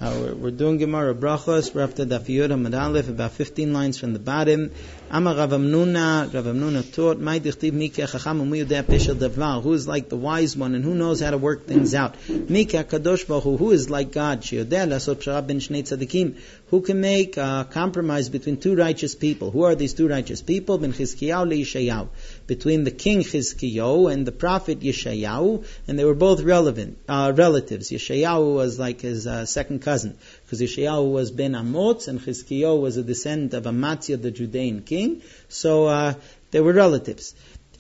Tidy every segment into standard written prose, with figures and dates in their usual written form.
We're doing Gemara Brachos. We're up to Daf Yud Amud Aleph, about 15 lines from the bottom. Amar Rav Hamnuna taught, Mai dichtiv Mika Chacham u'mi yodea peshel davar, who is like the wise one and who knows how to work things out. Mika Kadosh Baruch Hu, who is like God, sheyodea lasot pshara ben shnei tzadikim, who can make a compromise between two righteous people. Who are these two righteous people? Ben Chizkiyahu leYeshayahu, between the king Chizkiyahu and the prophet Yeshayahu, and they were both relatives. Yeshayahu was like his second cousin, because Yeshayahu was Ben Amotz and Chizkiyahu was a descendant of Amatzia, the Judean king. So they were relatives.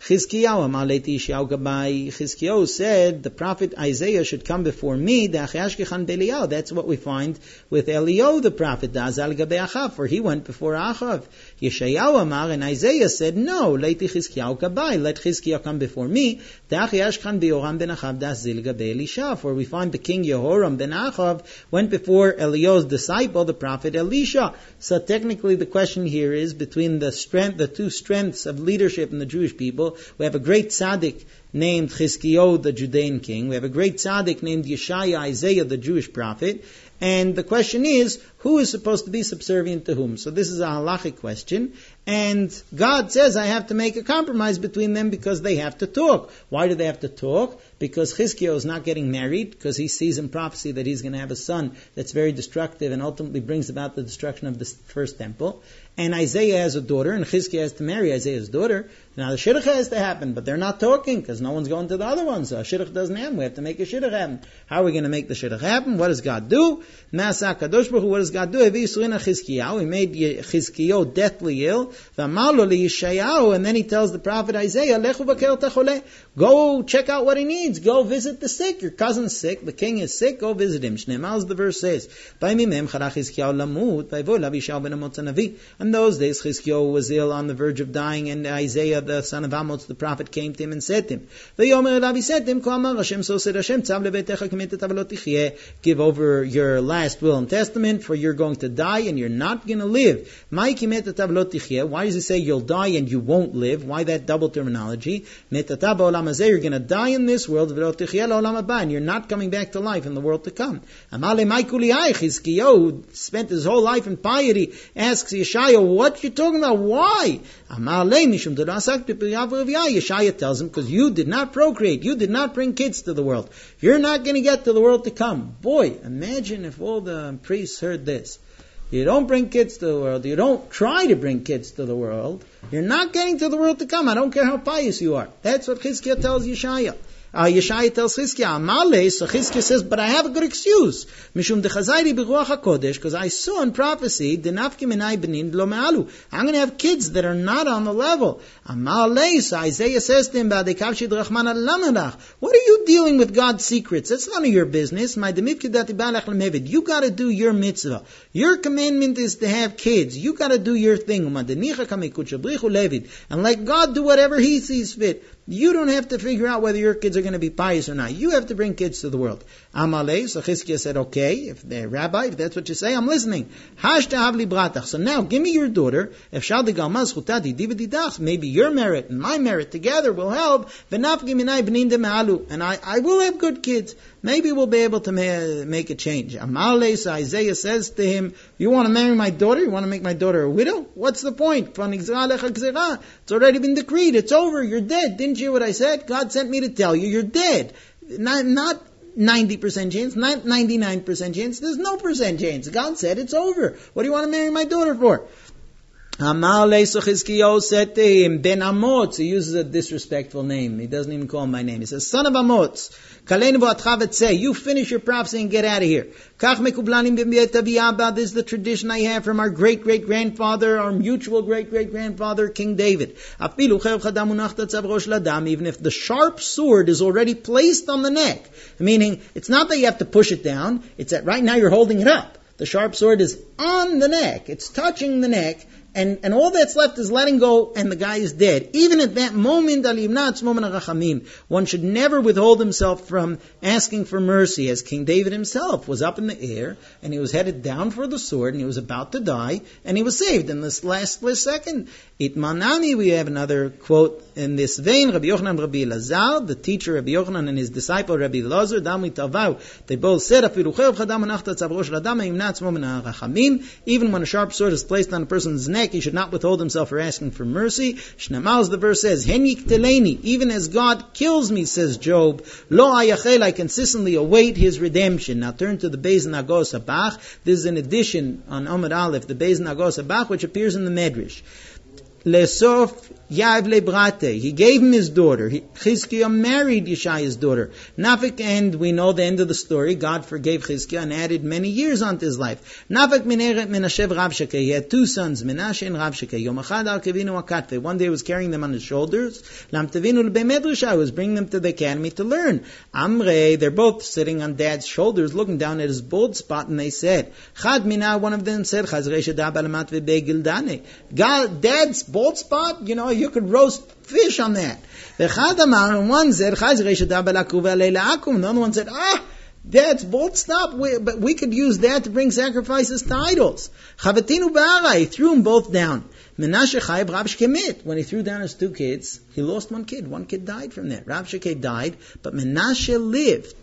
Chizkiyahu said the prophet Isaiah should come before me. That's what we find with Eliyahu the prophet, for he went before Achav. Yeshayahu Amar, and Isaiah said, no, let Chizkiyahu come before me. For we find the king Yehoram ben Achav went before Eliyahu's disciple, the prophet Elisha. So technically the question here is between the two strengths of leadership in the Jewish people. We have a great tzaddik named Chizkiyahu, the Judean king. We have a great tzaddik named Yeshaya, Isaiah, the Jewish prophet. And the question is, who is supposed to be subservient to whom? So this is a halachic question. And God says, I have to make a compromise between them because they have to talk. Why do they have to talk? Because Chizkiyahu is not getting married, because he sees in prophecy that he's going to have a son that's very destructive and ultimately brings about the destruction of the first temple. And Isaiah has a daughter, and Chizkiyahu has to marry Isaiah's daughter. Now the shidduch has to happen, but they're not talking because no one's going to the other one. So a shidduch doesn't happen. We have to make a shidduch happen. How are we going to make the shidduch happen? What does God do? Nasa Kadosh Baruch Hu, what does God do? He made Chizkiyahu deathly ill. And then he tells the prophet Isaiah, go check out what he needs. Go visit the sick. Your cousin's sick. The king is sick. Go visit him. As the verse says. In those days, Chizkiyahu was ill on the verge of dying, and Isaiah, the son of Amoz, the prophet, came to him and said to him, give over your last will and testament, for you're going to die and you're not going to live. Why does he say you'll die and you won't live? Why that double terminology? You're going to die in this world, and you're not coming back to life in the world to come. Chizkiyahu spent his whole life in piety, asks Yeshaya, what you talking about? Why? Yeshaya tells him, because you did not procreate, you did not bring kids to the world. You're not going to get to the world to come. Boy, imagine if all the priests heard this. You don't bring kids to the world, you don't try to bring kids to the world, you're not getting to the world to come. I don't care how pious you are. That's what Chizkiyahu tells Yeshaya. Yeshaya tells Chizkiyahu, so Chizkiyahu says, but I have a good excuse. Because I saw in prophecy, I'm going to have kids that are not on the level. So Isaiah says to him, what are you dealing with God's secrets? That's none of your business. You got to do your mitzvah. Your commandment is to have kids. You got to do your thing. And let God do whatever He sees fit. You don't have to figure out whether your kids are going to be pious or not. You have to bring kids to the world. So Chizkiyahu said, okay, if that's what you say, I'm listening. So now, give me your daughter. Maybe your merit and my merit together will help. And I will have good kids. Maybe we'll be able to make a change. So Isaiah says to him, you want to marry my daughter? You want to make my daughter a widow? What's the point? It's already been decreed. It's over. You're dead. Didn't you hear what I said? God sent me to tell you you're dead. Not 90% chance, not 99% chance. There's no percent chance. God said it's over. What do you want to marry my daughter for? So Chizkiyahu said to him, Ben Amotz. He uses a disrespectful name. He doesn't even call him by name. He says, son of Amotz. You finish your prophecy and get out of here. This is the tradition I have from our great-great-grandfather, our mutual great-great-grandfather, King David. Even if the sharp sword is already placed on the neck, meaning it's not that you have to push it down, it's that right now you're holding it up. The sharp sword is on the neck. It's touching the neck. and all that's left is letting go, and the guy is dead. Even at that moment, one should never withhold himself from asking for mercy, as King David himself was up in the air, and he was headed down for the sword, and he was about to die, and he was saved in this last split second. Itmanani, we have another quote in this vein, Rabbi Yochanan, Rabbi Elazar, the teacher Rabbi Yochanan and his disciple Rabbi Elazar, they both said, even when a sharp sword is placed on a person's neck, he should not withhold himself for asking for mercy. Shnamaz, the verse says, even as God kills me, says Job, lo ayachel, I consistently await his redemption. Now turn to the Beis Nagos Habach. This is an addition on Amud Aleph, the Beis Nagos Habach, which appears in the Medrash. Lesof Yav Lebrate. He gave him his daughter. Chizkiah married Yeshaya's daughter. Nafik, and we know the end of the story. God forgave Chizkiah and added many years onto his life. Nafik Mineret Menashe Rav Shekeh. He had two sons, Menashe and Rav Shekeh. Yom Echad Al Kevinu Akatve. One day he was carrying them on his shoulders. Lam Tevinu L'Bemedrasha. Was bringing them to the academy to learn. Amre, they're both sitting on Dad's shoulders, looking down at his bald spot, and they said, Chad Mina, one of them said, Chazrei Shada Balamat V'Begildane. God, Dad's bald spot, you could roast fish on that. The one said, the other one said, Dad's bald spot, but we could use that to bring sacrifices to idols. He threw them both down. Menashe Chayv Rav Shekeh. When he threw down his two kids, he lost one kid. One kid died from that. Rav Shekeh died, but Menashe lived.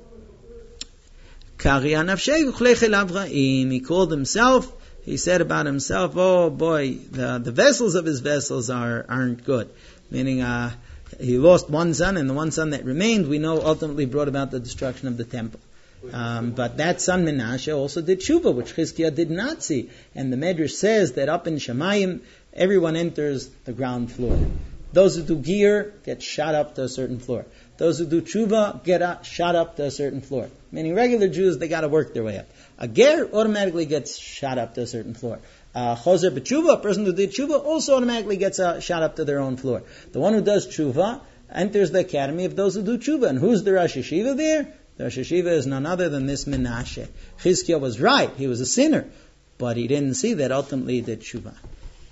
He called himself, he said about himself, oh boy, the vessels of his vessels aren't good. Meaning, he lost one son, and the one son that remained, we know, ultimately brought about the destruction of the temple. But that son Menashe also did tshuva, which Chizkiah did not see. And the Medrash says that up in Shemayim, everyone enters the ground floor. Those who do gear get shot up to a certain floor. Those who do tshuva get shot up to a certain floor. Meaning regular Jews, they got to work their way up. A ger automatically gets shot up to a certain floor. Choser b'tshuva, a person who did tshuva, also automatically gets shot up to their own floor. The one who does tshuva enters the academy of those who do tshuva. And who's the Rosh Yeshiva there? The Rosh Yeshiva is none other than this Menashe. Chizkiah was right. He was a sinner. But he didn't see that ultimately he did tshuva.